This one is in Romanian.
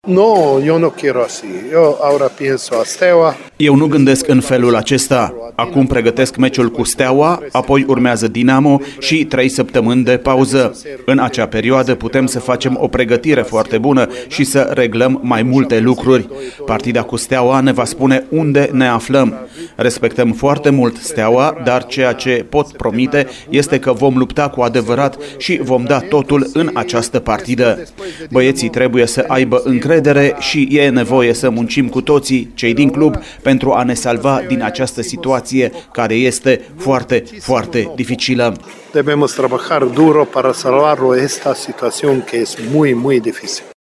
No, eu no quiero así. Eu ahora pienso a Steaua. Eu nu gândesc în felul acesta. Acum pregătesc meciul cu Steaua, apoi urmează Dinamo și 3 săptămâni de pauză. În acea perioadă putem să facem o pregătire foarte bună și să reglăm mai multe lucruri. Partida cu Steaua ne va spune unde ne aflăm. Respectăm foarte mult Steaua, dar ceea ce pot promite este că vom lupta cu adevărat și vom da totul în această partidă. Băieții trebuie să aibă încredere și e nevoie să muncim cu toții, cei din club, pentru a ne salva din această situație care este foarte, foarte dificilă. Debemos trabajar duro para salvar esta situación que es muy, muy difícil.